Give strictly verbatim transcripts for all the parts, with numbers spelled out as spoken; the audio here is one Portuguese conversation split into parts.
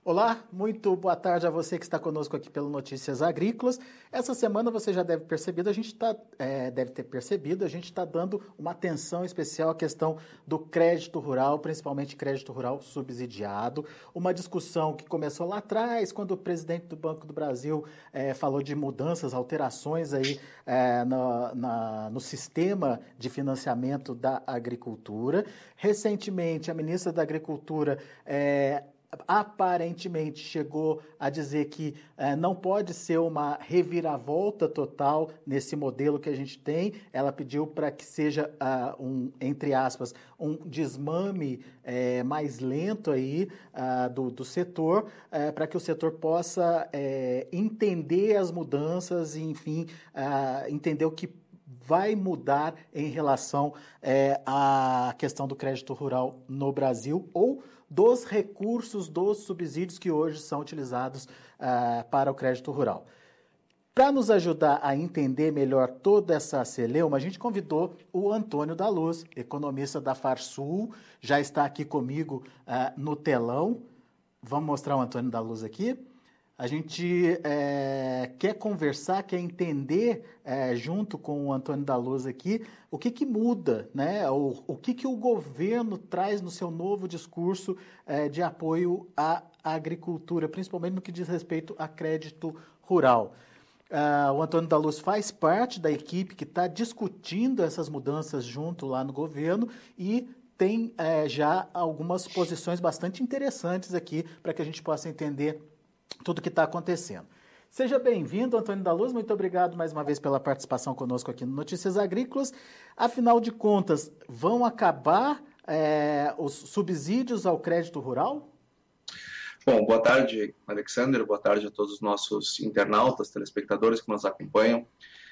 Olá, muito boa tarde a você que está conosco aqui pelo Notícias Agrícolas. Essa semana você já deve percebido, a gente tá, é, deve ter percebido, a gente está dando uma atenção especial à questão do crédito rural, principalmente crédito rural subsidiado. Uma discussão que começou lá atrás, quando o presidente do Banco do Brasil é, falou de mudanças, alterações aí é, na, na, no sistema de financiamento da agricultura. Recentemente, a ministra da Agricultura é, aparentemente chegou a dizer que eh, não pode ser uma reviravolta total nesse modelo que a gente tem. Ela pediu para que seja, uh, um, entre aspas, um desmame eh, mais lento aí, uh, do, do setor, eh, para que o setor possa eh, entender as mudanças e, enfim, uh, entender o que vai mudar em relação eh, à questão do crédito rural no Brasil ou dos recursos, dos subsídios que hoje são utilizados uh, para o crédito rural. Para nos ajudar a entender melhor toda essa celeuma, a gente convidou o Antônio da Luz, economista da Farsul, já está aqui comigo uh, no telão. Vamos mostrar o Antônio da Luz aqui. A gente é, quer conversar, quer entender, é, junto com o Antônio da Luz aqui, o que, que muda, né? o, o que, que o governo traz no seu novo discurso é, de apoio à agricultura, principalmente no que diz respeito a crédito rural. Uh, o Antônio da Luz faz parte da equipe que está discutindo essas mudanças junto lá no governo e tem é, já algumas posições bastante interessantes aqui para que a gente possa entender tudo o que está acontecendo. Seja bem-vindo, Antônio da Luz, muito obrigado mais uma vez pela participação conosco aqui no Notícias Agrícolas. Afinal de contas, vão acabar é, os subsídios ao crédito rural? Bom, boa tarde, Alexander, boa tarde a todos os nossos internautas, telespectadores que nos acompanham.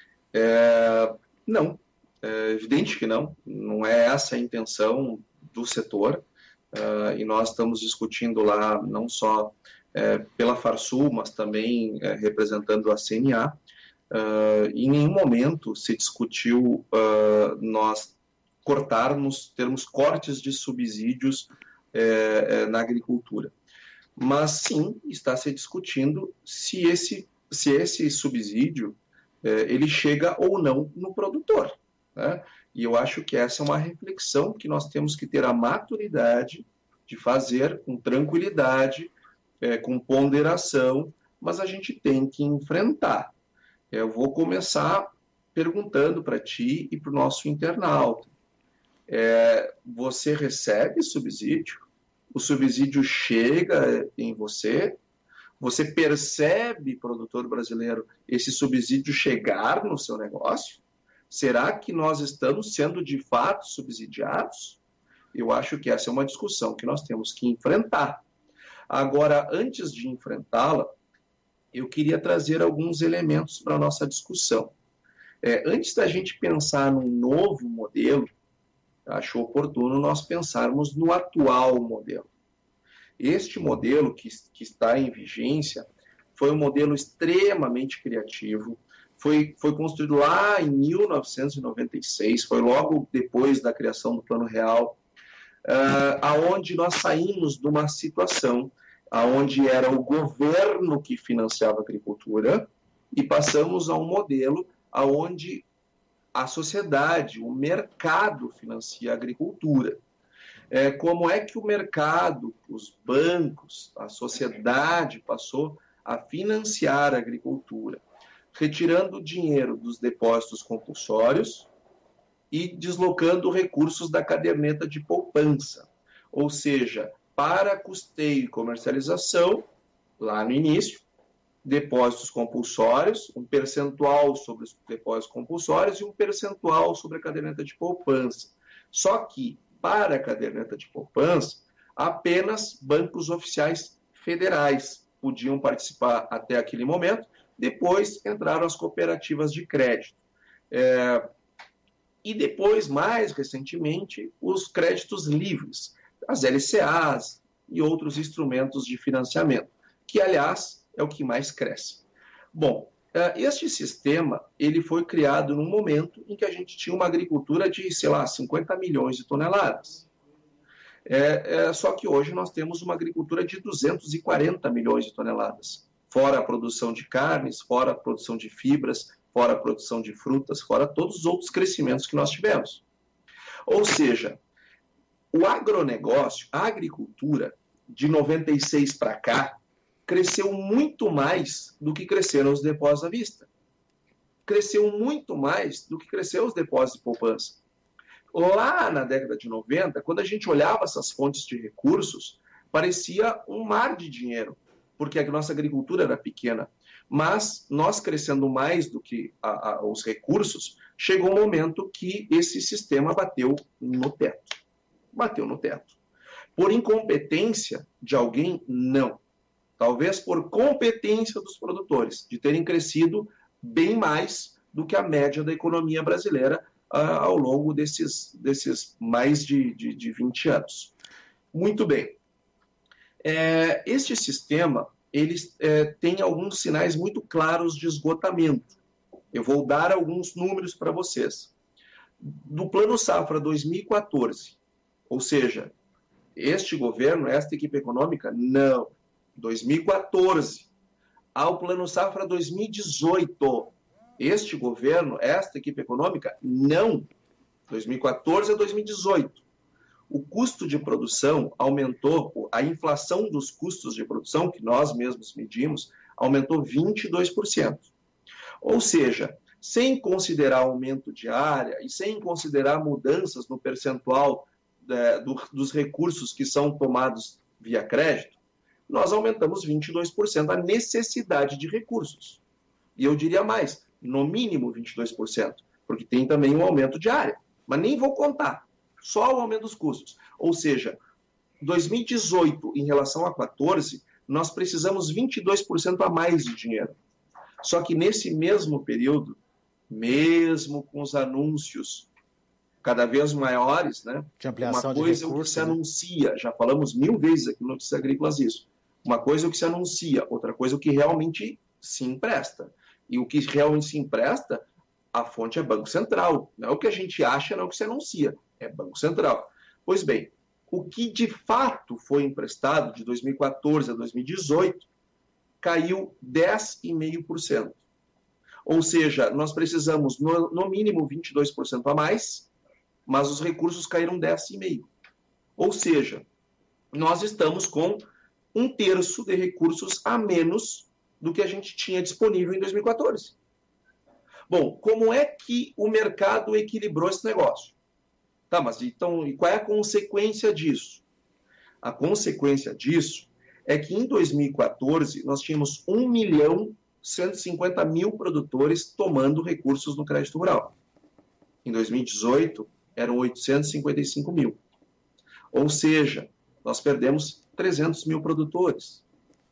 É, não, é evidente que não, não é essa a intenção do setor, uh, e nós estamos discutindo lá não só É, pela Farsul, mas também é, representando a C N A. Uh, em nenhum momento se discutiu uh, nós cortarmos, termos cortes de subsídios é, é, na agricultura. Mas sim, está se discutindo se esse, se esse subsídio é, ele chega ou não no produtor, né? E eu acho que essa é uma reflexão que nós temos que ter a maturidade de fazer com tranquilidade, É, com ponderação, mas a gente tem que enfrentar. Eu vou começar perguntando para ti e para o nosso internauta. É, você recebe subsídio? O subsídio chega em você? Você percebe, produtor brasileiro, esse subsídio chegar no seu negócio? Será que nós estamos sendo de fato subsidiados? Eu acho que essa é uma discussão que nós temos que enfrentar. Agora, antes de enfrentá-la, eu queria trazer alguns elementos para a nossa discussão. É, antes da gente pensar num novo modelo, acho oportuno nós pensarmos no atual modelo. Este modelo que, que está em vigência foi um modelo extremamente criativo, foi, foi construído lá em mil novecentos e noventa e seis, foi logo depois da criação do Plano Real, Uh, aonde nós saímos de uma situação aonde era o governo que financiava a agricultura e passamos a um modelo aonde a sociedade, o mercado financia a agricultura. É, como é que o mercado, os bancos, a sociedade passou a financiar a agricultura? Retirando dinheiro dos depósitos compulsórios e deslocando recursos da caderneta de poupança. Ou seja, para custeio e comercialização, lá no início, depósitos compulsórios, um percentual sobre os depósitos compulsórios e um percentual sobre a caderneta de poupança. Só que, para a caderneta de poupança, apenas bancos oficiais federais podiam participar até aquele momento, depois entraram as cooperativas de crédito. É, E depois, mais recentemente, os créditos livres, as L C As e outros instrumentos de financiamento, que, aliás, é o que mais cresce. Bom, este sistema ele foi criado num momento em que a gente tinha uma agricultura de, sei lá, cinquenta milhões de toneladas. É, é, só que hoje nós temos uma agricultura de duzentos e quarenta milhões de toneladas, fora a produção de carnes, fora a produção de fibras, fora a produção de frutas, fora todos os outros crescimentos que nós tivemos. Ou seja, o agronegócio, a agricultura, de noventa e seis para cá, cresceu muito mais do que cresceram os depósitos à vista. Cresceu muito mais do que cresceram os depósitos de poupança. Lá na década de noventa, quando a gente olhava essas fontes de recursos, parecia um mar de dinheiro, porque a nossa agricultura era pequena. Mas nós crescendo mais do que a, a, os recursos, chegou um momento que esse sistema bateu no teto. Bateu no teto. Por incompetência de alguém, não. Talvez por competência dos produtores, de terem crescido bem mais do que a média da economia brasileira uh, ao longo desses, desses mais de, de, de vinte anos. Muito bem. É, este sistema ele, é, tem alguns sinais muito claros de esgotamento. Eu vou dar alguns números para vocês. Do Plano Safra dois mil e quatorze, ou seja, este governo, esta equipe econômica, não. dois mil e quatorze, ao Plano Safra dois mil e dezoito, este governo, esta equipe econômica, não. dois mil e quatorze a dois mil e dezoito. O custo de produção aumentou, a inflação dos custos de produção, que nós mesmos medimos, aumentou vinte e dois por cento. Ou seja, sem considerar aumento de área e sem considerar mudanças no percentual é, do, dos recursos que são tomados via crédito, nós aumentamos vinte e dois por cento a necessidade de recursos. E eu diria mais, no mínimo vinte e dois por cento, porque tem também um aumento de área. Mas nem vou contar, só o aumento dos custos. Ou seja, dois mil e dezoito em relação a quatorze, nós precisamos vinte e dois por cento a mais de dinheiro. Só que nesse mesmo período, mesmo com os anúncios cada vez maiores, né? De ampliação uma coisa de recursos, é o que se né? anuncia, já falamos mil vezes aqui no Notícias Agrícolas isso. Uma coisa é o que se anuncia, outra coisa é o que realmente se empresta. E o que realmente se empresta, a fonte é Banco Central. Não é o que a gente acha, não é o que se anuncia, é Banco Central. Pois bem, o que de fato foi emprestado de dois mil e quatorze a dois mil e dezoito caiu dez vírgula cinco por cento. Ou seja, nós precisamos no, no mínimo vinte e dois por cento a mais, mas os recursos caíram dez vírgula cinco por cento. Ou seja, nós estamos com um terço de recursos a menos do que a gente tinha disponível em dois mil e quatorze. Bom, como é que o mercado equilibrou esse negócio? Tá, mas então, e qual é a consequência disso? A consequência disso é que em dois mil e quatorze nós tínhamos um milhão cento e cinquenta mil produtores tomando recursos no crédito rural. Em dois mil e dezoito, eram oitocentos e cinquenta e cinco mil. Ou seja, nós perdemos trezentos mil produtores.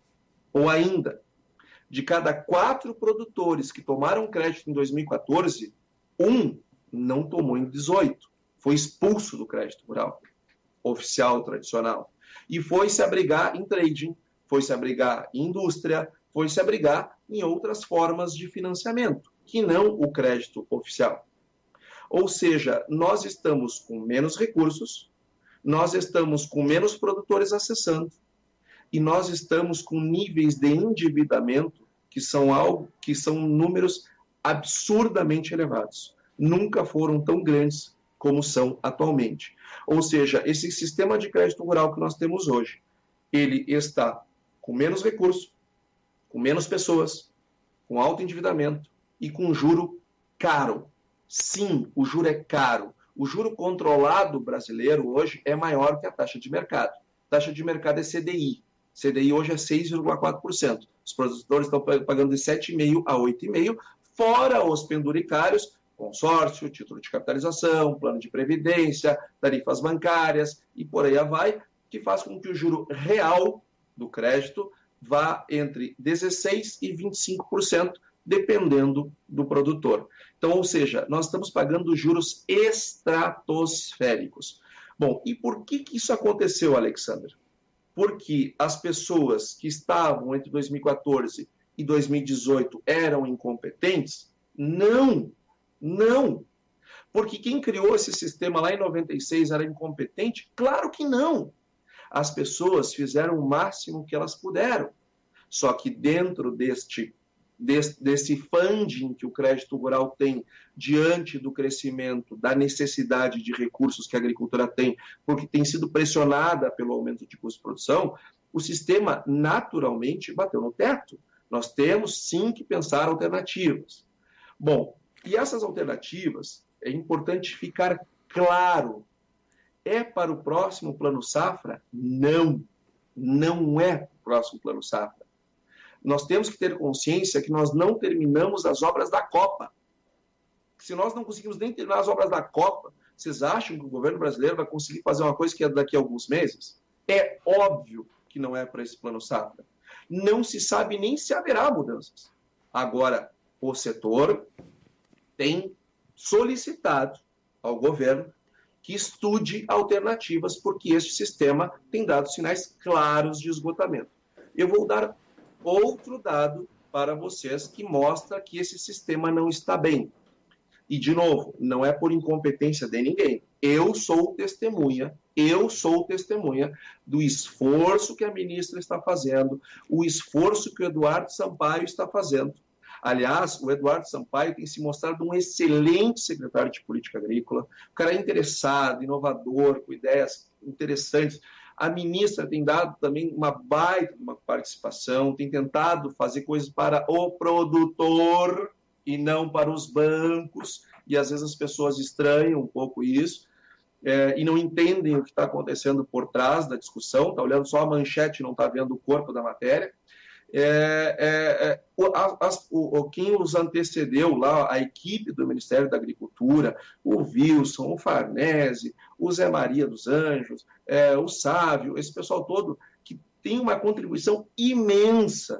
Ou ainda, de cada quatro produtores que tomaram crédito em dois mil e quatorze, um não tomou em dezoito. Foi expulso do crédito rural, oficial, tradicional. E foi se abrigar em trading, foi se abrigar em indústria, foi se abrigar em outras formas de financiamento, que não o crédito oficial. Ou seja, nós estamos com menos recursos, nós estamos com menos produtores acessando, e nós estamos com níveis de endividamento que são algo, que são números absurdamente elevados. Nunca foram tão grandes como são atualmente. Ou seja, esse sistema de crédito rural que nós temos hoje, ele está com menos recursos, com menos pessoas, com alto endividamento e com juro caro. Sim, o juro é caro. O juro controlado brasileiro hoje é maior que a taxa de mercado. A taxa de mercado é C D I. C D I hoje é seis vírgula quatro por cento. Os produtores estão pagando de sete vírgula cinco por cento a oito vírgula cinco por cento, fora os penduricários, consórcio, título de capitalização, plano de previdência, tarifas bancárias e por aí vai, que faz com que o juro real do crédito vá entre dezesseis por cento e vinte e cinco por cento, dependendo do produtor. Então, ou seja, nós estamos pagando juros estratosféricos. Bom, e por que, que isso aconteceu, Alexander? Porque as pessoas que estavam entre dois mil e quatorze e dois mil e dezoito eram incompetentes? Não, não. Porque quem criou esse sistema lá em noventa e seis era incompetente? Claro que não. As pessoas fizeram o máximo que elas puderam. Só que dentro deste, desse, desse funding que o crédito rural tem, diante do crescimento, da necessidade de recursos que a agricultura tem, porque tem sido pressionada pelo aumento de custo de produção, o sistema naturalmente bateu no teto. Nós temos sim que pensar alternativas. Bom, e essas alternativas, é importante ficar claro, é para o próximo Plano Safra? Não, não é para o próximo Plano Safra. Nós temos que ter consciência que nós não terminamos as obras da Copa. Se nós não conseguimos nem terminar as obras da Copa, vocês acham que o governo brasileiro vai conseguir fazer uma coisa que é daqui a alguns meses? É óbvio que não é para esse Plano Safra. Não se sabe nem se haverá mudanças. Agora, o setor tem solicitado ao governo que estude alternativas, porque este sistema tem dado sinais claros de esgotamento. Eu vou dar outro dado para vocês que mostra que esse sistema não está bem. E, de novo, não é por incompetência de ninguém. Eu sou testemunha, eu sou testemunha do esforço que a ministra está fazendo, o esforço que o Eduardo Sampaio está fazendo. Aliás, o Eduardo Sampaio tem se mostrado um excelente secretário de Política Agrícola, um cara interessado, inovador, com ideias interessantes. A ministra tem dado também uma baita uma participação, tem tentado fazer coisas para o produtor e não para os bancos, e às vezes as pessoas estranham um pouco isso, é, e não entendem o que está acontecendo por trás da discussão, está olhando só a manchete e não está vendo o corpo da matéria. É, é, é, o, as, o, quem os antecedeu lá, a equipe do Ministério da Agricultura, o Wilson, o Farnese, o Zé Maria dos Anjos, é, o Sávio, esse pessoal todo que tem uma contribuição imensa,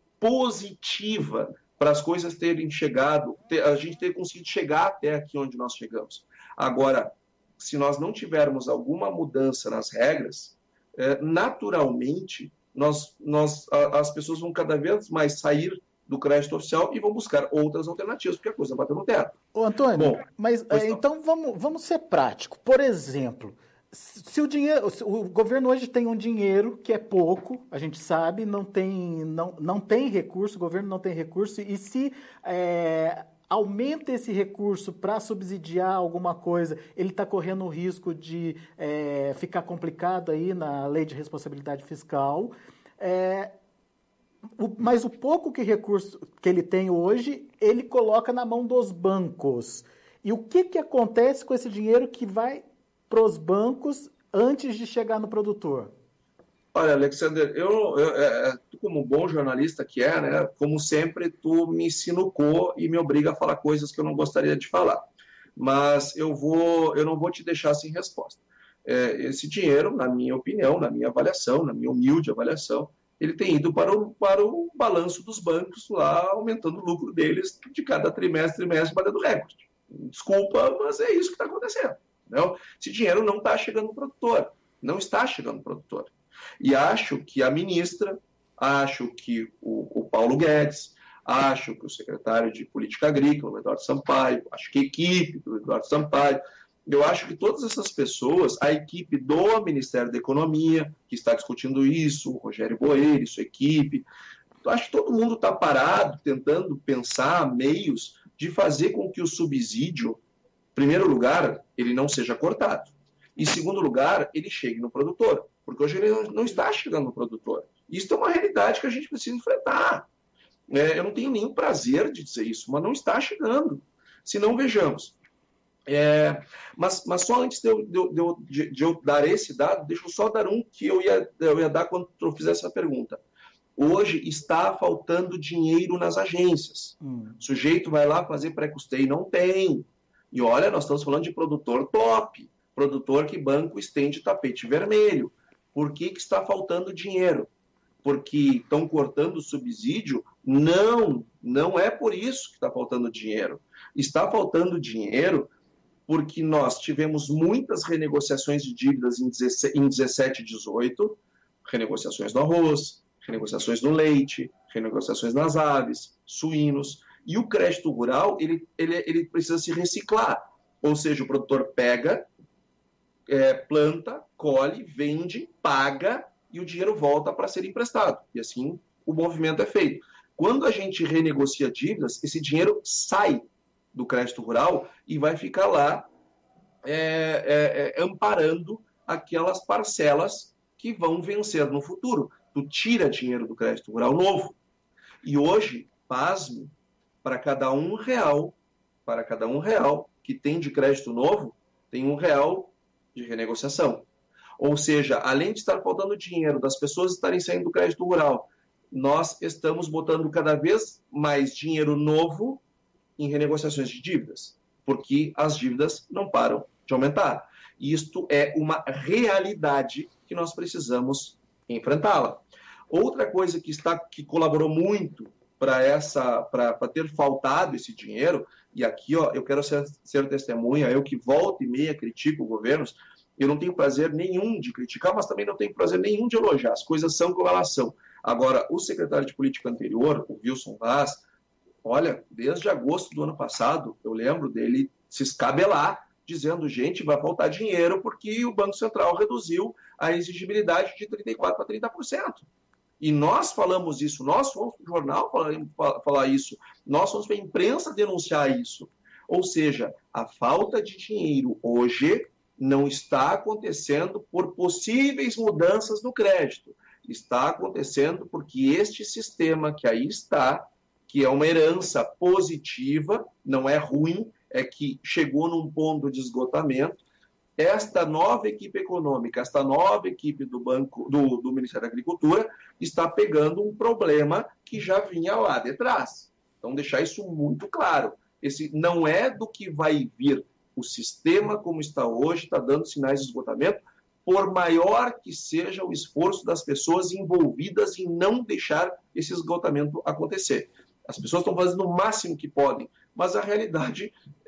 positiva, para as coisas terem chegado, ter, a gente ter conseguido chegar até aqui onde nós chegamos. Agora, se nós não tivermos alguma mudança nas regras, é, naturalmente Nós, nós, as pessoas vão cada vez mais sair do crédito oficial e vão buscar outras alternativas, porque a coisa bateu no teto. Ô, Antônio, Bom, mas é, então vamos, vamos ser práticos. Por exemplo, se o dinheiro, o governo hoje tem um dinheiro que é pouco, a gente sabe, não tem, não, não tem recurso, o governo não tem recurso, e se é, aumenta esse recurso para subsidiar alguma coisa, ele está correndo o risco de é, ficar complicado aí na lei de responsabilidade fiscal. É, o, mas o pouco que recurso que ele tem hoje, ele coloca na mão dos bancos. E o que, que acontece com esse dinheiro que vai para os bancos antes de chegar no produtor? Olha, Alexander, eu, eu, eu, tu como bom jornalista que é, né, como sempre, tu me sinucou e me obriga a falar coisas que eu não gostaria de falar. Mas eu, vou, eu não vou te deixar sem resposta. É, esse dinheiro, na minha opinião, na minha avaliação, na minha humilde avaliação, ele tem ido para o, para o balanço dos bancos lá, aumentando o lucro deles de cada trimestre, trimestre, batendo recorde. Desculpa, mas é isso que está acontecendo. Não? Esse dinheiro não está chegando no produtor. Não está chegando no produtor. E acho que a ministra, acho que o, o Paulo Guedes, acho que o secretário de Política Agrícola, o Eduardo Sampaio, acho que a equipe do Eduardo Sampaio, eu acho que todas essas pessoas, a equipe do Ministério da Economia, que está discutindo isso, o Rogério Boeri, sua equipe, acho que todo mundo está parado, tentando pensar meios de fazer com que o subsídio, em primeiro lugar, ele não seja cortado. Em segundo lugar, ele chegue no produtor, porque hoje ele não está chegando no produtor. Isso é uma realidade que a gente precisa enfrentar. É, eu não tenho nenhum prazer de dizer isso, mas não está chegando. Se não, vejamos. É, mas, mas só antes de eu, de, eu, de, de eu dar esse dado, deixa eu só dar um que eu ia, eu ia dar quando eu fizesse essa pergunta. Hoje está faltando dinheiro nas agências. Hum. O sujeito vai lá fazer pré-custeio e não tem. E olha, nós estamos falando de produtor top, produtor que banco estende tapete vermelho. Por que, que está faltando dinheiro? Porque estão cortando o subsídio? Não, não é por isso que está faltando dinheiro. Está faltando dinheiro porque nós tivemos muitas renegociações de dívidas em dezessete e dezoito, renegociações do arroz, renegociações no leite, renegociações nas aves, suínos, e o crédito rural ele, ele, ele precisa se reciclar. Ou seja, o produtor pega, é, planta, colhe, vende, paga e o dinheiro volta para ser emprestado. E assim o movimento é feito. Quando a gente renegocia dívidas, esse dinheiro sai do crédito rural e vai ficar lá é, é, é, amparando aquelas parcelas que vão vencer no futuro. Tu tira dinheiro do crédito rural novo. E hoje, pasme, para cada um real, para cada um real que tem de crédito novo, tem um real de renegociação. Ou seja, além de estar faltando dinheiro, das pessoas estarem saindo do crédito rural, nós estamos botando cada vez mais dinheiro novo em renegociações de dívidas, porque as dívidas não param de aumentar. E isto é uma realidade que nós precisamos enfrentá-la. Outra coisa que, está, que colaborou muito para essa, para ter faltado esse dinheiro, e aqui ó, eu quero ser, ser testemunha, eu que volta e meia critico governos, eu não tenho prazer nenhum de criticar, mas também não tenho prazer nenhum de elogiar, as coisas são como elas são. Agora, o secretário de política anterior, o Wilson Vaz, olha, desde agosto do ano passado, eu lembro dele se escabelar, dizendo, gente, vai faltar dinheiro porque o Banco Central reduziu a exigibilidade de trinta e quatro por cento para trinta por cento. E nós falamos isso, nós fomos para o jornal falar, falar isso, nós fomos para a imprensa denunciar isso. Ou seja, a falta de dinheiro hoje não está acontecendo por possíveis mudanças no crédito. Está acontecendo porque este sistema que aí está, que é uma herança positiva, não é ruim, é que chegou num ponto de esgotamento. Esta nova equipe econômica, esta nova equipe do Banco, do, do Ministério da Agricultura, está pegando um problema que já vinha lá de trás. Então, deixar isso muito claro. Esse não é do que vai vir. O sistema, como está hoje, está dando sinais de esgotamento, por maior que seja o esforço das pessoas envolvidas em não deixar esse esgotamento acontecer. As pessoas estão fazendo o máximo que podem, mas a realidade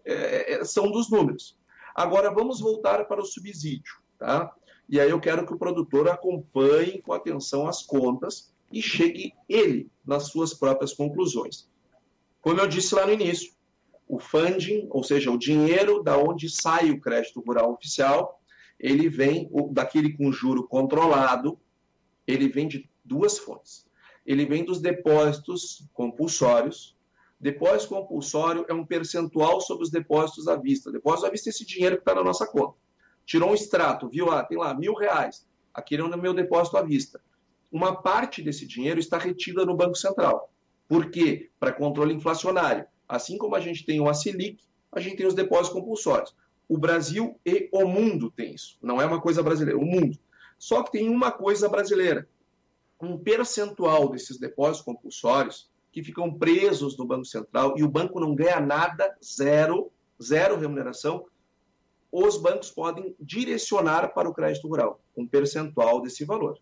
é, são dos números. Agora, vamos voltar para o subsídio, tá? E aí eu quero que o produtor acompanhe com atenção as contas e chegue ele nas suas próprias conclusões. Como eu disse lá no início, o funding, ou seja, o dinheiro da onde sai o crédito rural oficial, ele vem daquele com juro controlado, ele vem de duas fontes. Ele vem dos depósitos compulsórios. Depósito compulsório é um percentual sobre os depósitos à vista. Depósito à vista é esse dinheiro que está na nossa conta. Tirou um extrato, viu? Ah, tem lá mil reais. Aquele é o meu depósito à vista. Uma parte desse dinheiro está retida no Banco Central. Por quê? Para controle inflacionário. Assim como a gente tem o A Selic, a gente tem os depósitos compulsórios. O Brasil e o mundo tem isso. Não é uma coisa brasileira, o mundo. Só que tem uma coisa brasileira. Um percentual desses depósitos compulsórios que ficam presos no Banco Central e o banco não ganha nada, zero, zero remuneração, os bancos podem direcionar para o crédito rural, um percentual desse valor.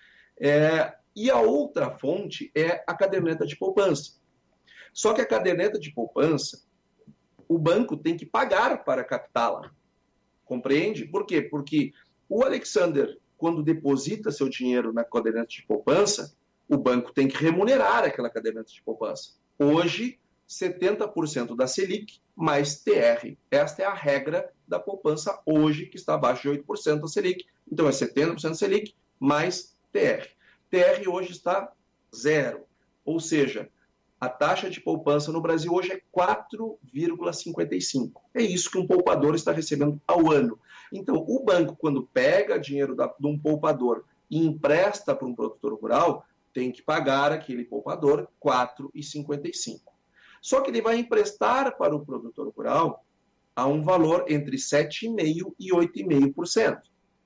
É, e a outra fonte é a caderneta de poupança. Só que a caderneta de poupança, o banco tem que pagar para captá-la. Compreende? Por quê? Porque o Alexander, quando deposita seu dinheiro na caderneta de poupança, o banco tem que remunerar aquela caderneta de poupança. Hoje, setenta por cento da Selic mais T R. Esta é a regra da poupança hoje, que está abaixo de oito por cento da Selic. Então, é setenta por cento da Selic mais T R. T R hoje está zero. Ou seja, a taxa de poupança no Brasil hoje é quatro vírgula cinquenta e cinco. É isso que um poupador está recebendo ao ano. Então, o banco, quando pega dinheiro da, de um poupador e empresta para um produtor rural, tem que pagar aquele poupador quatro vírgula cinquenta e cinco. Só que ele vai emprestar para o produtor rural a um valor entre sete vírgula cinco por cento e oito vírgula cinco por cento.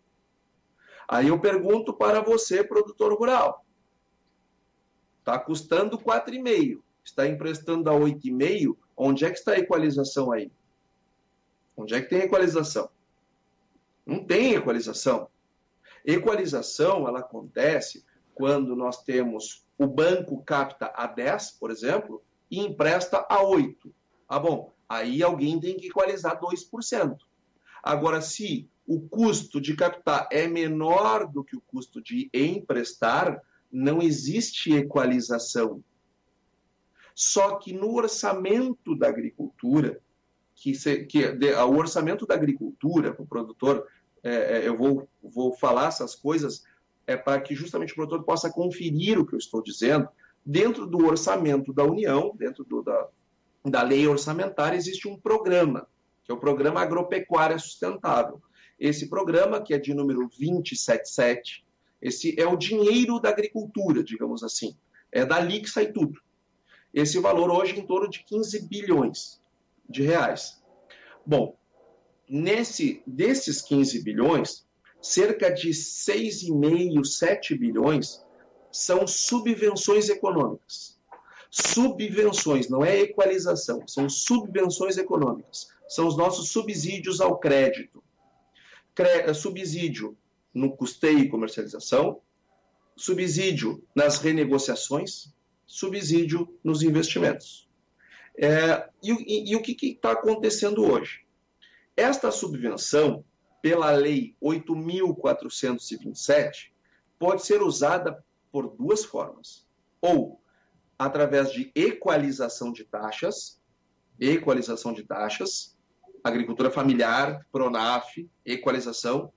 Aí eu pergunto para você, produtor rural, está custando quatro vírgula cinco por cento, está emprestando a oito vírgula cinco por cento, onde é que está a equalização aí? Onde é que tem equalização? Não tem equalização. Equalização, ela acontece quando nós temos o banco capta a dez, por exemplo, e empresta a oito. Ah, bom, aí alguém tem que equalizar dois por cento. Agora, se o custo de captar é menor do que o custo de emprestar, não existe equalização. Só que no orçamento da agricultura, que, se, que de, o orçamento da agricultura para o produtor, é, eu vou, vou falar essas coisas é, para que justamente o produtor possa conferir o que eu estou dizendo. Dentro do orçamento da União, dentro do, da, da lei orçamentária, existe um programa, que é o Programa Agropecuária Sustentável. Esse programa, que é de número vinte e setenta e sete, esse é o dinheiro da agricultura, digamos assim. É dali que sai tudo. Esse valor hoje é em torno de quinze bilhões de reais. Bom, nesse, desses quinze bilhões, cerca de seis vírgula cinco, sete bilhões são subvenções econômicas. Subvenções, não é equalização, são subvenções econômicas. São os nossos subsídios ao crédito. Cre- subsídio no custeio e comercialização, subsídio nas renegociações, subsídio nos investimentos. É, e, e, e o que está acontecendo hoje? Esta subvenção, pela Lei oito mil quatrocentos e vinte e sete, pode ser usada por duas formas. Ou através de equalização de taxas, equalização de taxas, agricultura familiar, Pronaf, equalização,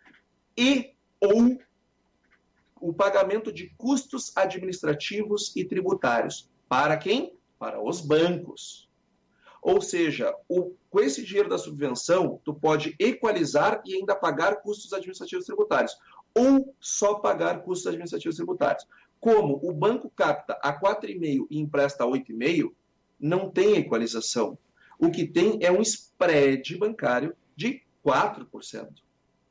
e ou o pagamento de custos administrativos e tributários. Para quem? Para os bancos. Ou seja, o, com esse dinheiro da subvenção, tu pode equalizar e ainda pagar custos administrativos e tributários. Ou só pagar custos administrativos e tributários. Como o banco capta a quatro vírgula cinco por cento e empresta a oito vírgula cinco por cento, não tem equalização. O que tem é um spread bancário de quatro por cento.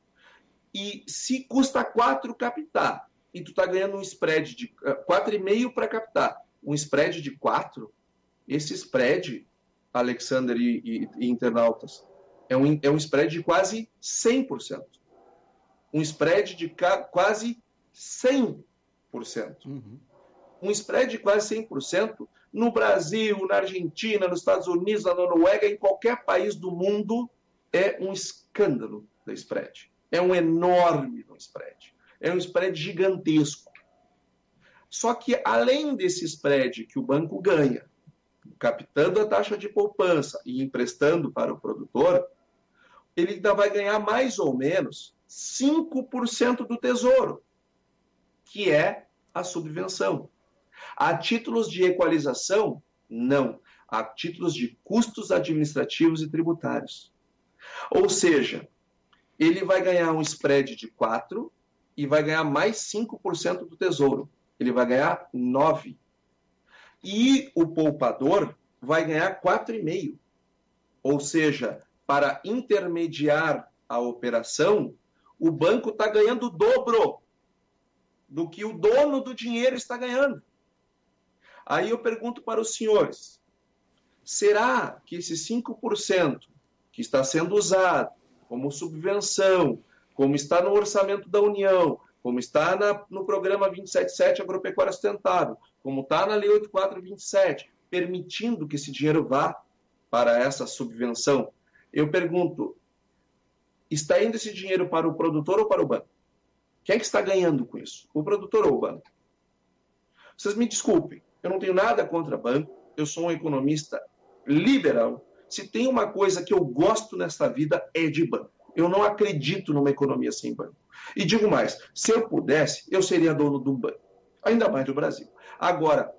E se custa quatro captar, e tu está ganhando um spread de quatro vírgula cinco para captar, um spread de quatro, esse spread, Alexander e, e, e internautas, é um, é um spread de quase cem por cento. Um spread de ca, quase cem por cento. Uhum. Um spread de quase cem por cento no Brasil, na Argentina, nos Estados Unidos, na Noruega, em qualquer país do mundo, é um escândalo da spread. É um enorme spread. É um spread gigantesco. Só que, além desse spread que o banco ganha, captando a taxa de poupança e emprestando para o produtor, ele ainda vai ganhar mais ou menos cinco por cento do tesouro, que é a subvenção. A títulos de equalização, não. A títulos de custos administrativos e tributários. Ou seja, ele vai ganhar um spread de quatro e vai ganhar mais cinco por cento do tesouro. Ele vai ganhar nove por cento. E o poupador vai ganhar quatro vírgula cinco por cento. Ou seja, para intermediar a operação, o banco está ganhando o dobro do que o dono do dinheiro está ganhando. Aí eu pergunto para os senhores, será que esse cinco por cento que está sendo usado como subvenção, como está no orçamento da União, como está na, no programa vinte e sete sete Agropecuária Sustentável, como está na Lei oito mil quatrocentos e vinte e sete, permitindo que esse dinheiro vá para essa subvenção? Eu pergunto, está indo esse dinheiro para o produtor ou para o banco? Quem é que está ganhando com isso? O produtor ou o banco? Vocês me desculpem, eu não tenho nada contra banco, eu sou um economista liberal. Se tem uma coisa que eu gosto nesta vida é de banco. Eu não acredito numa economia sem banco. E digo mais, se eu pudesse, eu seria dono de um banco. Ainda mais do Brasil. Agora,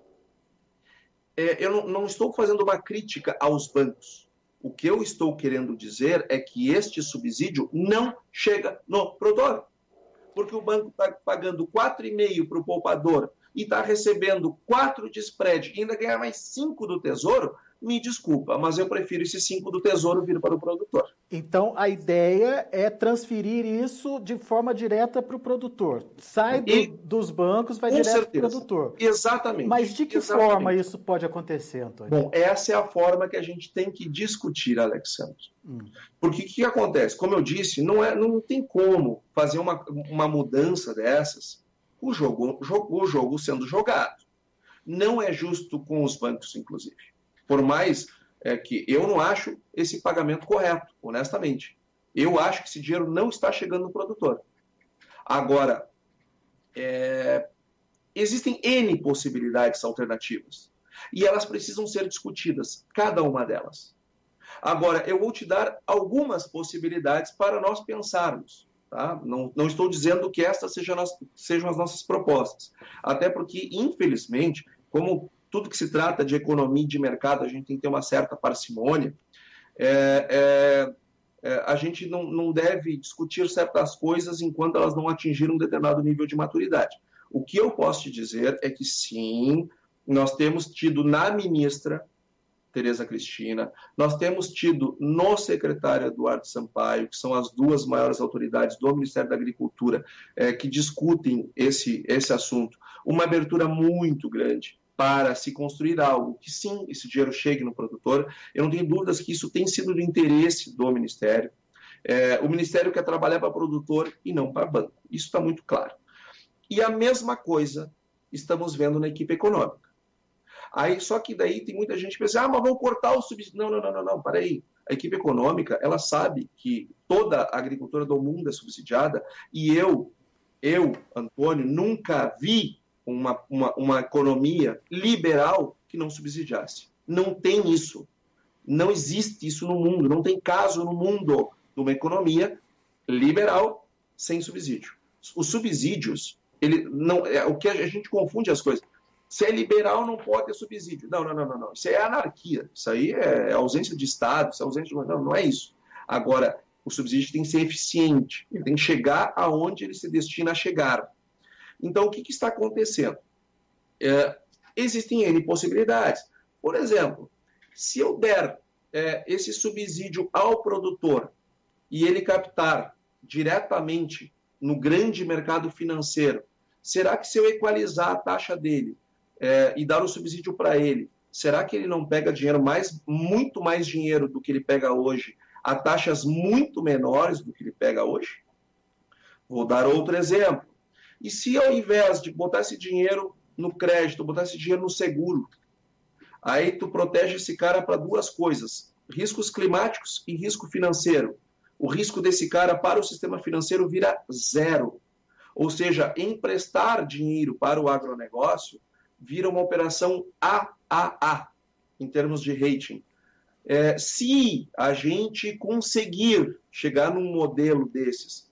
é, eu não, não estou fazendo uma crítica aos bancos. O que eu estou querendo dizer é que este subsídio não chega no produtor. Porque o banco está pagando quatro vírgula cinco para o poupador e está recebendo quatro de spread e ainda ganhar mais cinco do tesouro, me desculpa, mas eu prefiro esse cinco do tesouro vir para o produtor. Então, a ideia é transferir isso de forma direta para o produtor. Sai do, e, dos bancos, vai direto para o produtor. Exatamente. Mas de que exatamente. forma isso pode acontecer, Antônio? Bom, essa é a forma que a gente tem que discutir, Alexandre. Hum. Porque o que acontece? Como eu disse, não, é, não tem como fazer uma, uma mudança dessas, o jogo, o jogo sendo jogado. Não é justo com os bancos, inclusive. Por mais é, que eu não acho esse pagamento correto, honestamente. Eu acho que esse dinheiro não está chegando no produtor. Agora, é, existem N possibilidades alternativas. E elas precisam ser discutidas, cada uma delas. Agora, eu vou te dar algumas possibilidades para nós pensarmos. Tá? Não, não estou dizendo que estas sejam, sejam as nossas propostas. Até porque, infelizmente, como tudo que se trata de economia e de mercado, a gente tem que ter uma certa parcimônia, é, é, é, a gente não, não deve discutir certas coisas enquanto elas não atingirem um determinado nível de maturidade. O que eu posso te dizer é que, sim, nós temos tido na ministra Tereza Cristina, nós temos tido no secretário Eduardo Sampaio, que são as duas maiores autoridades do Ministério da Agricultura, é, que discutem esse, esse assunto, uma abertura muito grande para se construir algo que, sim, esse dinheiro chegue no produtor. Eu não tenho dúvidas que isso tem sido do interesse do Ministério. É, o Ministério quer trabalhar para o produtor e não para banco. Isso está muito claro. E a mesma coisa estamos vendo na equipe econômica. Aí, só que daí tem muita gente que pensa, ah, mas vão cortar o subsídio. Não, não, não, não, não, peraí. A equipe econômica, ela sabe que toda a agricultura do mundo é subsidiada e eu, eu, Antônio, nunca vi uma, uma, uma economia liberal que não subsidiasse. Não tem isso. Não existe isso no mundo. Não tem caso no mundo de uma economia liberal sem subsídio. Os subsídios, ele não, é, o que a gente confunde as coisas. Se é liberal, não pode ter subsídio. Não, não, não, não, não. Isso é anarquia. Isso aí é ausência de Estado, isso é ausência de... Não, não é isso. Agora, o subsídio tem que ser eficiente. Ele tem que chegar aonde ele se destina a chegar. Então, o que, que está acontecendo? É, existem N possibilidades. Por exemplo, se eu der é, esse subsídio ao produtor e ele captar diretamente no grande mercado financeiro, será que se eu equalizar a taxa dele É, e dar o subsídio para ele, será que ele não pega dinheiro mais, muito mais dinheiro do que ele pega hoje, a taxas muito menores do que ele pega hoje? Vou dar outro exemplo. E se ao invés de botar esse dinheiro no crédito, botar esse dinheiro no seguro, aí tu protege esse cara para duas coisas, riscos climáticos e risco financeiro. O risco desse cara para o sistema financeiro vira zero. Ou seja, emprestar dinheiro para o agronegócio vira uma operação A A A, em termos de rating. É, se a gente conseguir chegar num modelo desses,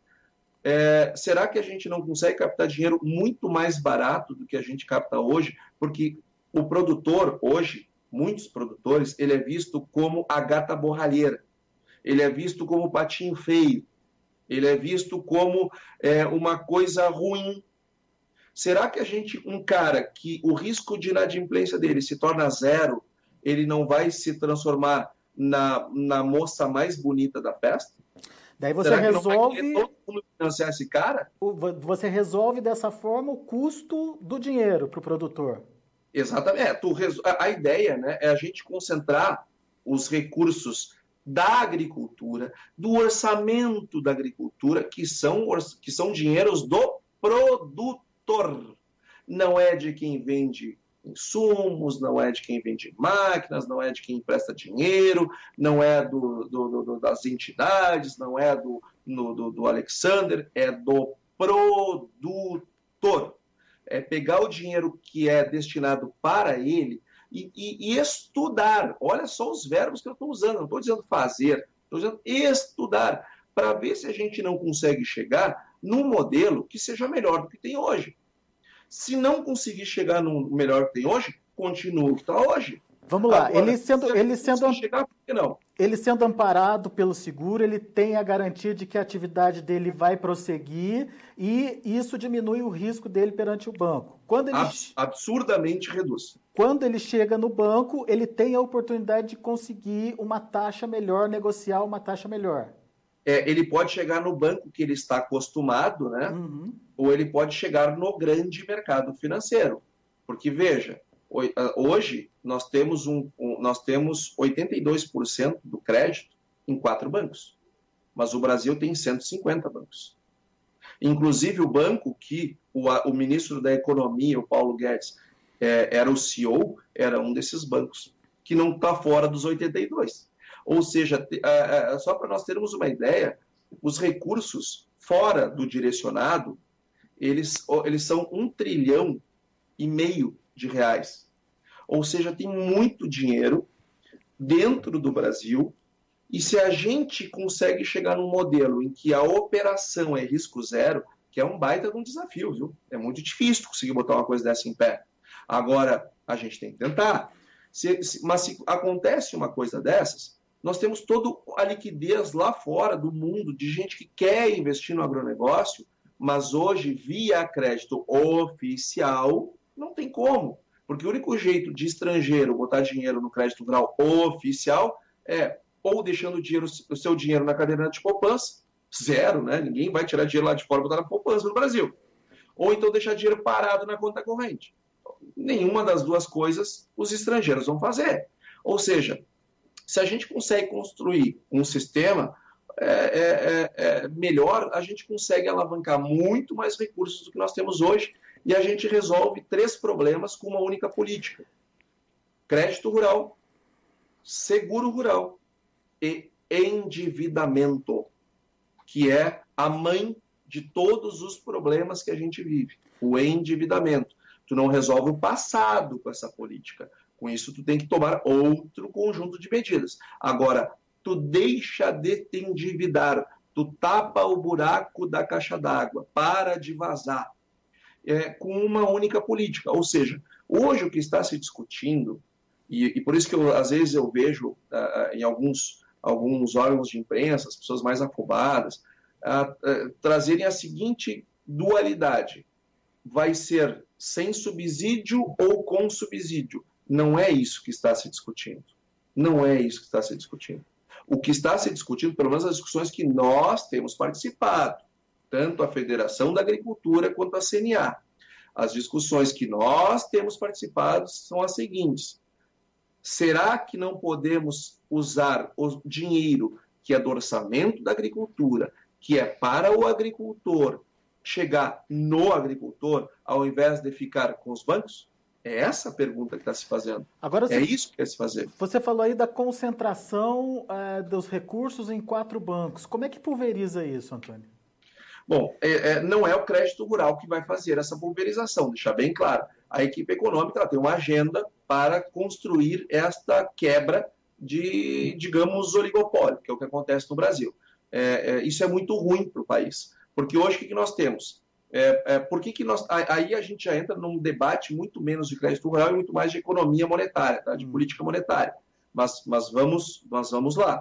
é, será que a gente não consegue captar dinheiro muito mais barato do que a gente capta hoje? Porque o produtor, hoje, muitos produtores, ele é visto como a gata borralheira, ele é visto como o patinho feio, ele é visto como é, uma coisa ruim. Será que a gente, um cara que o risco de inadimplência dele se torna zero, ele não vai se transformar na, na moça mais bonita da festa? Daí você Será resolve... que não vai querer todo mundo financiar esse cara? Você resolve dessa forma o custo do dinheiro para o produtor. Exatamente. É, tu, a ideia, né, é a gente concentrar os recursos da agricultura, do orçamento da agricultura, que são, que são dinheiros do produtor. Não é de quem vende insumos, não é de quem vende máquinas, não é de quem empresta dinheiro, não é do, do, do, das entidades, não é do, do, do Alexander, é do produtor. É pegar o dinheiro que é destinado para ele e, e, e estudar. Olha só os verbos que eu estou usando, não estou dizendo fazer, estou dizendo estudar, para ver se a gente não consegue chegar num modelo que seja melhor do que tem hoje. Se não conseguir chegar no melhor que tem hoje, continua o que está hoje. Vamos lá, Agora, ele sendo, ele, sendo, chegar, por que não? ele sendo amparado pelo seguro, ele tem a garantia de que a atividade dele vai prosseguir e isso diminui o risco dele perante o banco. Quando ele, Abs, absurdamente reduz. Quando ele chega no banco, ele tem a oportunidade de conseguir uma taxa melhor, negociar uma taxa melhor. É, ele pode chegar no banco que ele está acostumado, né? Uhum. Ou ele pode chegar no grande mercado financeiro. Porque, veja, hoje nós temos, um, um, nós temos oitenta e dois por cento do crédito em quatro bancos. Mas o Brasil tem cento e cinquenta bancos. Inclusive, o banco que o, o ministro da Economia, o Paulo Guedes, é, era o C E O, era um desses bancos, que não está fora dos oitenta e dois. Ou seja, só para nós termos uma ideia, os recursos fora do direcionado, eles, eles são um trilhão e meio de reais. Ou seja, tem muito dinheiro dentro do Brasil E se a gente consegue chegar num modelo em que a operação é risco zero, que é um baita de um desafio, viu? É muito difícil conseguir botar uma coisa dessa em pé. Agora, a gente tem que tentar. Se, se, mas se acontece uma coisa dessas, nós temos toda a liquidez lá fora do mundo de gente que quer investir no agronegócio, mas hoje, via crédito oficial, não tem como. Porque o único jeito de estrangeiro botar dinheiro no crédito rural oficial é ou deixando o, dinheiro, o seu dinheiro na caderneta de poupança, zero, né? Ninguém vai tirar dinheiro lá de fora e botar na poupança no Brasil. Ou então deixar dinheiro parado na conta corrente. Nenhuma das duas coisas os estrangeiros vão fazer. Ou seja, se a gente consegue construir um sistema é, é, é, melhor, a gente consegue alavancar muito mais recursos do que nós temos hoje e a gente resolve três problemas com uma única política. Crédito rural, seguro rural e endividamento, que é a mãe de todos os problemas que a gente vive, o endividamento. Tu não resolve o passado com essa política. Com isso, tu tem que tomar outro conjunto de medidas. Agora, tu deixa de te endividar, tu tapa o buraco da caixa d'água, para de vazar, é, com uma única política. Ou seja, hoje o que está se discutindo, e, e por isso que eu, às vezes eu vejo uh, em alguns, alguns órgãos de imprensa, as pessoas mais afobadas, uh, uh, trazerem a seguinte dualidade: vai ser sem subsídio ou com subsídio. Não é isso que está se discutindo. Não é isso que está se discutindo. O que está se discutindo, pelo menos as discussões que nós temos participado, tanto a Federação da Agricultura quanto a C N A, as discussões que nós temos participado são as seguintes: será que não podemos usar o dinheiro que é do orçamento da agricultura, que é para o agricultor, chegar no agricultor, ao invés de ficar com os bancos? É essa a pergunta que está se fazendo. Agora, é isso que quer se fazer. Você falou aí da concentração uh, dos recursos em quatro bancos. Como é que pulveriza isso, Antônio? Bom, é, é, não é o crédito rural que vai fazer essa pulverização, deixar bem claro. A equipe econômica ela tem uma agenda para construir esta quebra de, digamos, oligopólio, que é o que acontece no Brasil. É, é, isso é muito ruim para o país. Porque hoje o que, que nós temos? É, é, por que que nós, aí a gente já entra num debate muito menos de crédito rural e muito mais de economia monetária, tá? De hum. política monetária. Mas, mas, vamos, mas vamos lá.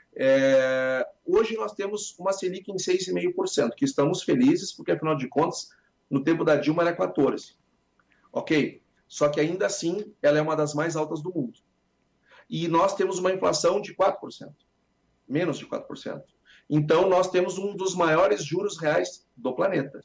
É, hoje nós temos uma Selic em seis vírgula cinco por cento, que estamos felizes, porque afinal de contas, no tempo da Dilma era quatorze por cento. Ok? Só que ainda assim, ela é uma das mais altas do mundo. E nós temos uma inflação de quatro por cento. Menos de quatro por cento. Então, nós temos um dos maiores juros reais do planeta.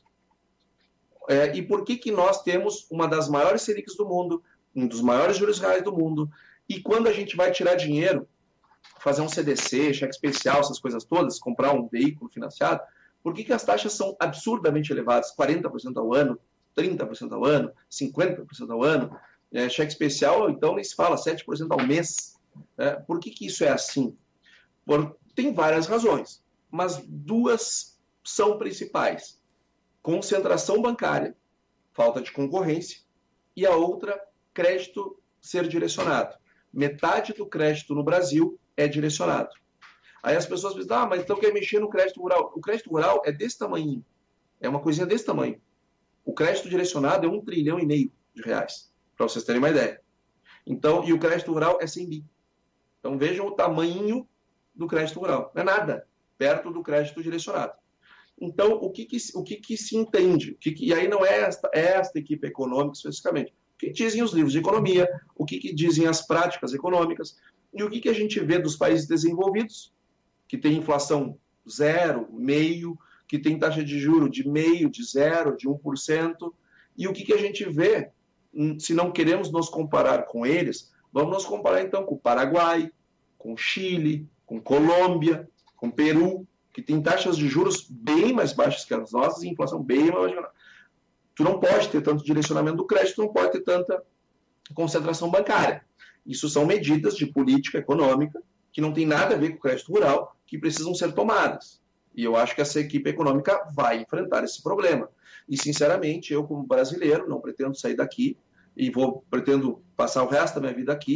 É, e por que que nós temos uma das maiores Selics do mundo, um dos maiores juros reais do mundo, e quando a gente vai tirar dinheiro, fazer um C D C, cheque especial, essas coisas todas, comprar um veículo financiado, por que que as taxas são absurdamente elevadas, quarenta por cento ao ano, trinta por cento ao ano, cinquenta por cento ao ano, é, cheque especial, então nem se fala, sete por cento ao mês. É, por que que isso é assim? Por, tem várias razões, mas duas são principais: concentração bancária, falta de concorrência, e a outra, crédito ser direcionado. Metade do crédito no Brasil é direcionado. Aí as pessoas dizem, ah, mas então quer mexer no crédito rural. O crédito rural é desse tamanho, é uma coisinha desse tamanho. O crédito direcionado é um trilhão e meio de reais, para vocês terem uma ideia. Então, e o crédito rural é cem bi. Então vejam o tamanho do crédito rural. Não é nada perto do crédito direcionado. Então, o que, que, o que, que se entende? O que que, e aí não é esta, é esta equipe econômica especificamente. O que dizem os livros de economia, o que, que dizem as práticas econômicas, e o que, que a gente vê dos países desenvolvidos, que tem inflação zero, meio, que tem taxa de juros de meio, de zero, de um por cento, e o que, que a gente vê, se não queremos nos comparar com eles, vamos nos comparar então com o Paraguai, com o Chile, com Colômbia, com Peru, que tem taxas de juros bem mais baixas que as nossas e inflação bem mais baixa. Tu não pode ter tanto direcionamento do crédito, tu não pode ter tanta concentração bancária. Isso são medidas de política econômica que não tem nada a ver com o crédito rural, que precisam ser tomadas. E eu acho que essa equipe econômica vai enfrentar esse problema. E, sinceramente, eu, como brasileiro, não pretendo sair daqui e vou pretendo passar o resto da minha vida aqui,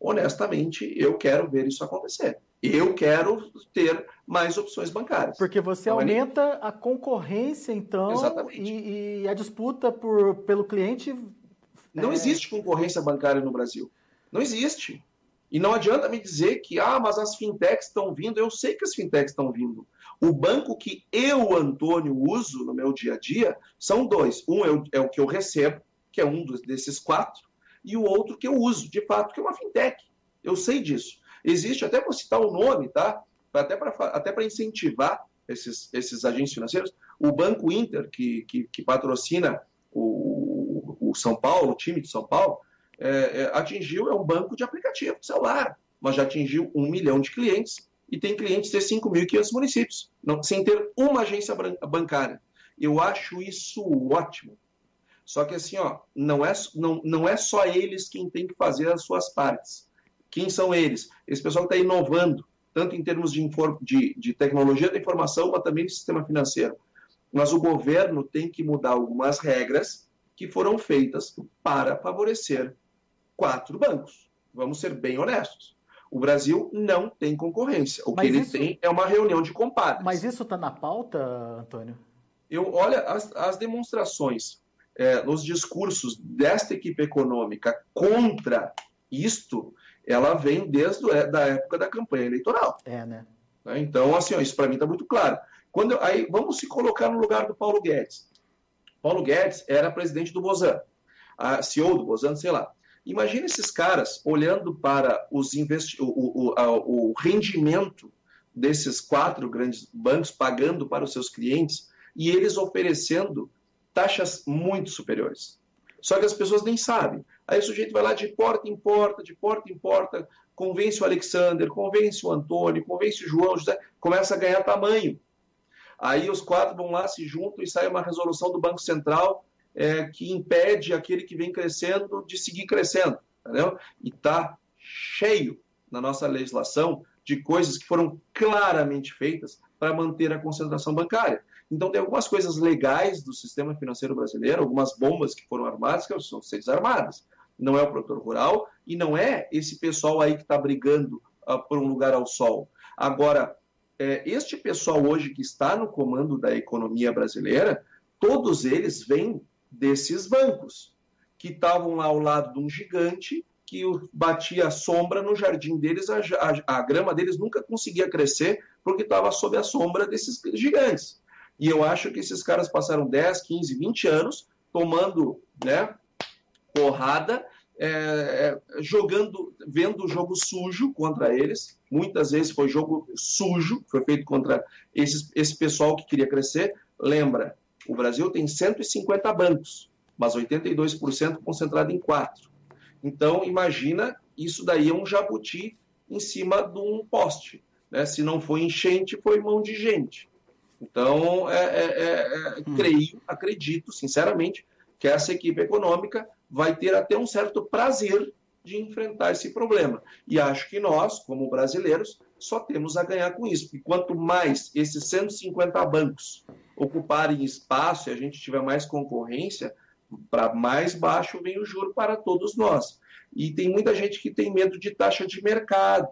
honestamente, eu quero ver isso acontecer. Eu quero ter mais opções bancárias. Porque você Não é nem- aumenta a concorrência, então, Exatamente. e, e a disputa por, pelo cliente. Não é, existe concorrência bancária no Brasil. Não existe. E não adianta me dizer que, ah, mas as fintechs estão vindo. Eu sei que as fintechs estão vindo. O banco que eu, Antônio, uso no meu dia a dia são dois. Um é o, é o que eu recebo, que é um dos, desses quatro, e o outro que eu uso, de fato, que é uma fintech. Eu sei disso. Existe, até para citar o nome, tá? Até para até para incentivar esses, esses agentes financeiros, o Banco Inter, que, que, que patrocina o, o São Paulo, o time de São Paulo, é, é, atingiu, é um banco de aplicativo de celular, mas já atingiu um milhão de clientes e tem clientes de cinco mil e quinhentos municípios, não, sem ter uma agência bancária. Eu acho isso ótimo. Só que assim, ó, não, é, não, não é só eles quem tem que fazer as suas partes. Quem são eles? Esse pessoal que está inovando, tanto em termos de, de, de tecnologia da informação, mas também de sistema financeiro. Mas o governo tem que mudar algumas regras que foram feitas para favorecer quatro bancos. Vamos ser bem honestos. O Brasil não tem concorrência. O Mas que ele isso- tem é uma reunião de compadres. Mas isso está na pauta, Antônio? Eu, olha, as, as demonstrações, é, nos discursos desta equipe econômica contra isto, ela vem desde a da época da campanha eleitoral. É, né? Né? Então, assim, ó, isso para mim está muito claro. Quando, aí, vamos se colocar no lugar do Paulo Guedes. Paulo Guedes era presidente do Bozan, a C E O do Bozan, sei lá. Imagina esses caras olhando para os investi- o, o, a, o rendimento desses quatro grandes bancos, pagando para os seus clientes, e eles oferecendo taxas muito superiores. Só que as pessoas nem sabem. Aí o sujeito vai lá de porta em porta, de porta em porta, convence o Alexander, convence o Antônio, convence o João, José, começa a ganhar tamanho. Aí os quatro vão lá, se juntam e sai uma resolução do Banco Central é, que impede aquele que vem crescendo de seguir crescendo. Entendeu? E está cheio na nossa legislação de coisas que foram claramente feitas para manter a concentração bancária. Então, tem algumas coisas legais do sistema financeiro brasileiro, algumas bombas que foram armadas, que são ser desarmadas. Não é o produtor rural e não é esse pessoal aí que está brigando uh, por um lugar ao sol. Agora, é, este pessoal hoje que está no comando da economia brasileira, todos eles vêm desses bancos, que estavam lá ao lado de um gigante que batia a sombra no jardim deles, a, a, a grama deles nunca conseguia crescer porque estava sob a sombra desses gigantes. E eu acho que esses caras passaram dez, quinze, vinte anos tomando, né, porrada, é, jogando, vendo o jogo sujo contra eles. Muitas vezes foi jogo sujo, foi feito contra esses, esse pessoal que queria crescer. Lembra, o Brasil tem cento e cinquenta bancos, mas oitenta e dois por cento concentrado em quatro. Então, imagina, isso daí é um jabuti em cima de um poste. Né? Se não foi enchente, foi mão de gente. Então, é, é, é, hum. creio, acredito, sinceramente, que essa equipe econômica vai ter até um certo prazer de enfrentar esse problema. E acho que nós, como brasileiros, só temos a ganhar com isso. Porque quanto mais esses cento e cinquenta bancos ocuparem espaço e a gente tiver mais concorrência, para mais baixo vem o juro para todos nós. E tem muita gente que tem medo de taxa de mercado.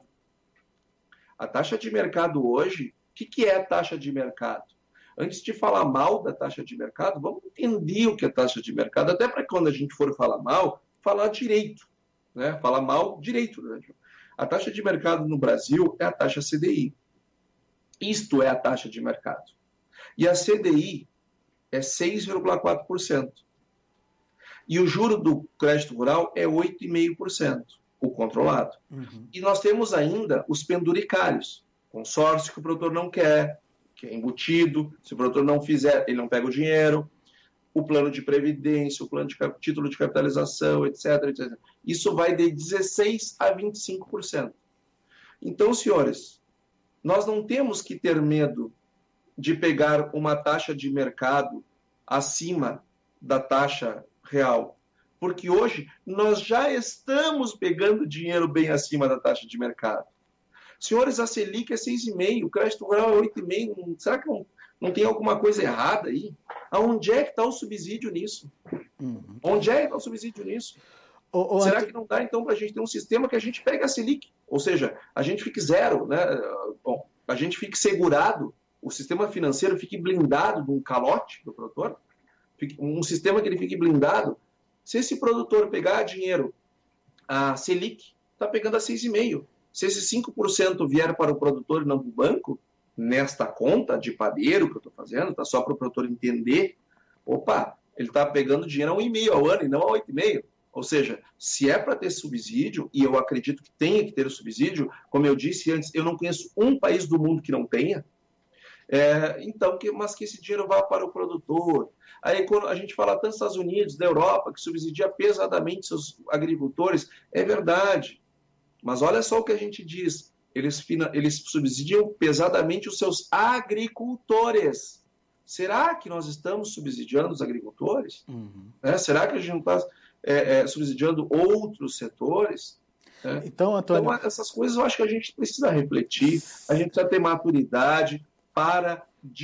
A taxa de mercado hoje, o que, que é a taxa de mercado? Antes de falar mal da taxa de mercado, vamos entender o que é taxa de mercado, até para quando a gente for falar mal, falar direito. Né? Falar mal direito. Né? A taxa de mercado no Brasil é a taxa C D I. Isto é a taxa de mercado. E a C D I é seis vírgula quatro por cento. E o juro do crédito rural é oito vírgula cinco por cento, o controlado. Uhum. E nós temos ainda os penduricários, consórcio que o produtor não quer, que é embutido, se o produtor não fizer, ele não pega o dinheiro, o plano de previdência, o plano de título de capitalização, etc, etcétera. Isso vai de dezesseis a vinte e cinco por cento. Então, senhores, nós não temos que ter medo de pegar uma taxa de mercado acima da taxa real, porque hoje nós já estamos pegando dinheiro bem acima da taxa de mercado. Senhores, a Selic é seis vírgula cinco, o crédito rural é oito vírgula cinco. Será que não, não tem alguma coisa errada aí? Aonde é que está o subsídio nisso? Uhum. Onde é que está o subsídio nisso? Ô, ô, Será Ant... que não dá, então, para a gente ter um sistema que a gente pegue a Selic? Ou seja, a gente fique zero, né? Bom, a gente fique segurado, o sistema financeiro fique blindado de um calote do produtor, um sistema que ele fique blindado. Se esse produtor pegar dinheiro, a Selic está pegando a seis vírgula cinco por cento. Se esse cinco por cento vier para o produtor e não para o banco, nesta conta de padeiro que eu estou fazendo, tá só para o produtor entender, opa, ele está pegando dinheiro a um vírgula cinco ao ano e não a oito vírgula cinco. Ou seja, se é para ter subsídio, e eu acredito que tenha que ter o subsídio, como eu disse antes, eu não conheço um país do mundo que não tenha, é, então, que, mas que esse dinheiro vá para o produtor. Aí quando a gente fala tanto dos Estados Unidos, da Europa, que subsidia pesadamente seus agricultores, é verdade. Mas olha só o que a gente diz, eles, eles subsidiam pesadamente os seus agricultores. Será que nós estamos subsidiando os agricultores? Uhum. É, será que a gente não está é, é, subsidiando outros setores? É. Então, Antônio... Então, essas coisas eu acho que a gente precisa refletir, a gente precisa ter maturidade para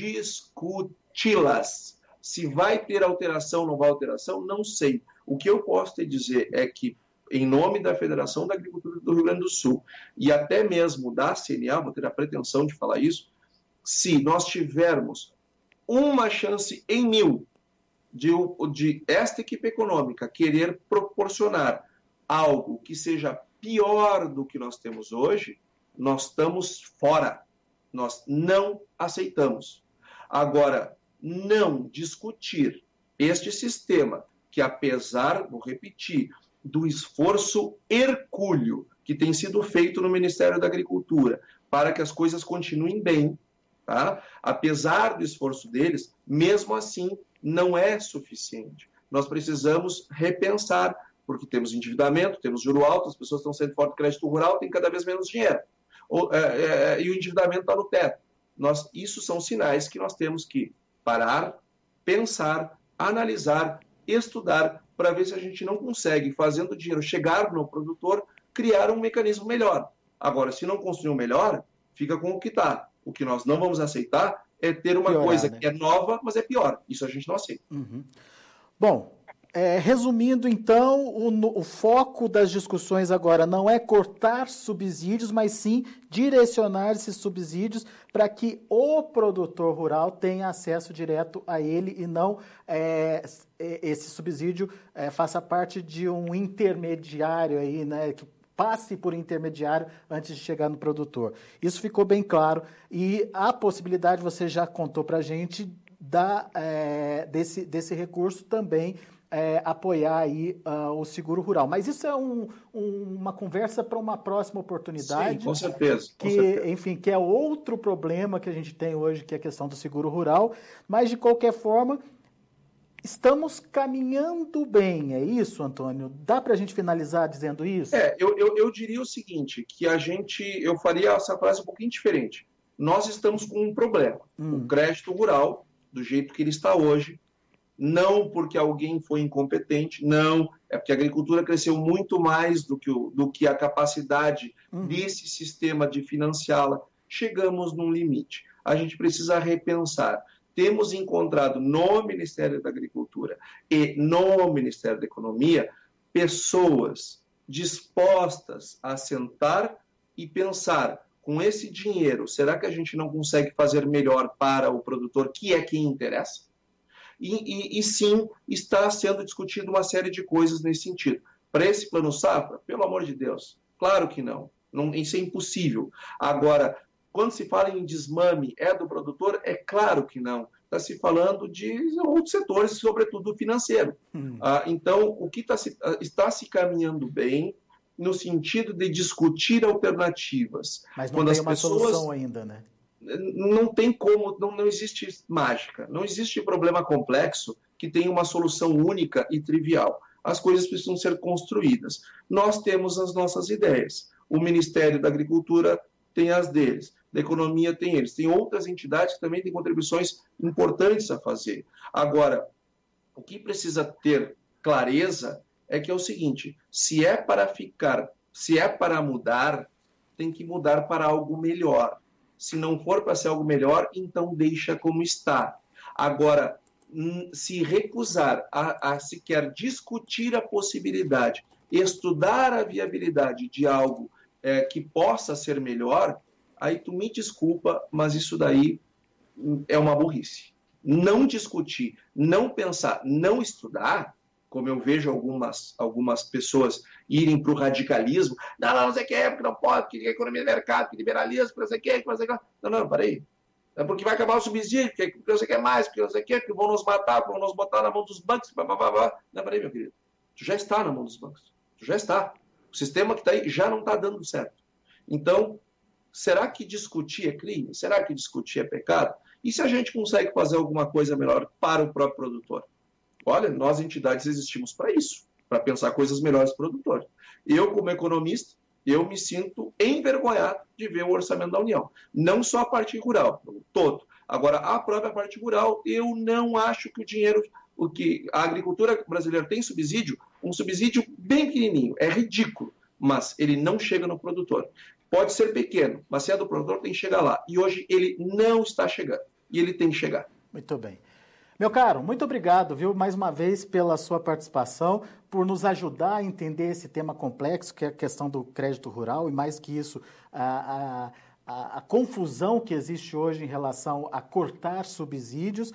discuti-las. Se vai ter alteração ou não vai alteração, não sei. O que eu posso te dizer é que, em nome da Federação da Agricultura do Rio Grande do Sul e até mesmo da C N A, vou ter a pretensão de falar isso, se nós tivermos uma chance em mil de, de esta equipe econômica querer proporcionar algo que seja pior do que nós temos hoje, nós estamos fora. Nós não aceitamos. Agora, não discutir este sistema que, apesar, vou repetir, do esforço hercúleo que tem sido feito no Ministério da Agricultura para que as coisas continuem bem, tá? Apesar do esforço deles, mesmo assim, não é suficiente. Nós precisamos repensar, porque temos endividamento, temos juro alto, as pessoas estão sendo fora do crédito rural, tem cada vez menos dinheiro. Ou, é, é, e o endividamento está no teto. Nós, isso são sinais que nós temos que parar, pensar, analisar, estudar, para ver se a gente não consegue, fazendo o dinheiro chegar no produtor, criar um mecanismo melhor. Agora, se não construir um melhor, fica com o que está. O que nós não vamos aceitar é ter uma Piorar, coisa né? que é nova, mas é pior. Isso a gente não aceita. Uhum. Bom, é, resumindo então, o, o foco das discussões agora não é cortar subsídios, mas sim direcionar esses subsídios para que o produtor rural tenha acesso direto a ele e não é, esse subsídio é, faça parte de um intermediário aí, né, que passe por intermediário antes de chegar no produtor. Isso ficou bem claro e a possibilidade, você já contou para a gente, da, é, desse, desse recurso também É, apoiar aí uh, o seguro rural. Mas isso é um, um, uma conversa para uma próxima oportunidade. Sim, com certeza. Com que, certeza. Enfim, que é outro problema que a gente tem hoje, que é a questão do seguro rural. Mas, de qualquer forma, estamos caminhando bem. É isso, Antônio? Dá para a gente finalizar dizendo isso? É, eu, eu, eu diria o seguinte, que a gente, eu faria essa frase um pouquinho diferente. Nós estamos com um problema. Hum. O crédito rural, do jeito que ele está hoje, não porque alguém foi incompetente, não, é porque a agricultura cresceu muito mais do que, o, do que a capacidade uhum. desse sistema de financiá-la. Chegamos num limite. A gente precisa repensar. Temos encontrado no Ministério da Agricultura e no Ministério da Economia pessoas dispostas a sentar e pensar, com esse dinheiro, será que a gente não consegue fazer melhor para o produtor, que é quem interessa? E, e, e sim, está sendo discutido uma série de coisas nesse sentido. Para esse plano safra, pelo amor de Deus, claro que não. não. Isso é impossível. Agora, quando se fala em desmame, é do produtor? É claro que não. Está se falando de outros setores, sobretudo financeiro. Hum. Ah, então, o que tá se, está se caminhando bem no sentido de discutir alternativas. Mas não quando tem as uma pessoas... solução ainda, né? Não tem como, não, não existe mágica, não existe problema complexo que tenha uma solução única e trivial. As coisas precisam ser construídas. Nós temos as nossas ideias. O Ministério da Agricultura tem as deles, da Economia tem eles. Tem outras entidades que também têm contribuições importantes a fazer. Agora, o que precisa ter clareza é que é o seguinte, se é para ficar, se é para mudar, tem que mudar para algo melhor. Se não for para ser algo melhor, então deixa como está. Agora, se recusar a, a sequer discutir a possibilidade estudar a viabilidade de algo é, que possa ser melhor, aí tu me desculpa, mas isso daí é uma burrice. Não discutir, não pensar, não estudar, como eu vejo algumas, algumas pessoas irem para o radicalismo, não, não, não sei o que é, porque não pode, porque economia de mercado, que liberalismo, porque não sei o que, que não sei o que. Não, não, peraí. É porque vai acabar o subsídio, porque não sei o que mais, porque não sei o que, porque vão nos matar, vão nos botar na mão dos bancos, blá, blá, blá, blá. Não, peraí, meu querido. Tu já está na mão dos bancos. Tu já está. O sistema que está aí já não está dando certo. Então, será que discutir é crime? Será que discutir é pecado? E se a gente consegue fazer alguma coisa melhor para o próprio produtor? Olha, nós, entidades, existimos para isso, para pensar coisas melhores para o produtor. Eu, como economista, eu me sinto envergonhado de ver o orçamento da União. Não só a parte rural, todo. Agora, a própria parte rural, eu não acho que o dinheiro, o que a agricultura brasileira tem subsídio, um subsídio bem pequenininho, é ridículo, mas ele não chega no produtor. Pode ser pequeno, mas se é do produtor, tem que chegar lá. E hoje ele não está chegando, e ele tem que chegar. Muito bem. Meu caro, muito obrigado, viu, mais uma vez pela sua participação, por nos ajudar a entender esse tema complexo, que é a questão do crédito rural, e mais que isso, a, a, a, a confusão que existe hoje em relação a cortar subsídios,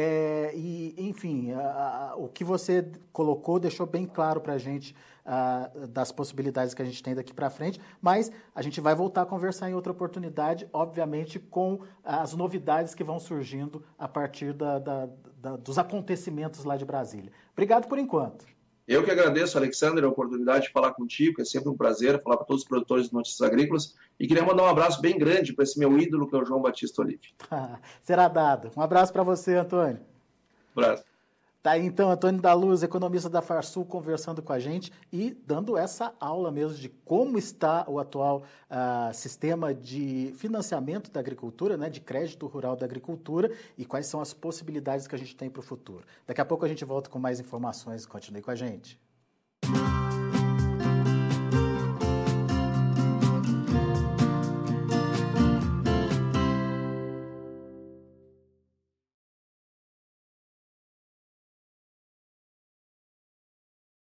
é, e, enfim, a, a, o que você colocou deixou bem claro para a gente Uh, das possibilidades que a gente tem daqui para frente, mas a gente vai voltar a conversar em outra oportunidade, obviamente com as novidades que vão surgindo a partir da, da, da, dos acontecimentos lá de Brasília. Obrigado por enquanto. Eu que agradeço, Alexandre, a oportunidade de falar contigo, que é sempre um prazer falar para todos os produtores de notícias agrícolas, e queria mandar um abraço bem grande para esse meu ídolo, que é o João Batista Olive. Será dado. Um abraço para você, Antônio. Um abraço. Tá aí, então, Antônio da Luz, economista da Farsul, conversando com a gente e dando essa aula mesmo de como está o atual uh, sistema de financiamento da agricultura, né, de crédito rural da agricultura e quais são as possibilidades que a gente tem para o futuro. Daqui a pouco a gente volta com mais informações. Continue com a gente.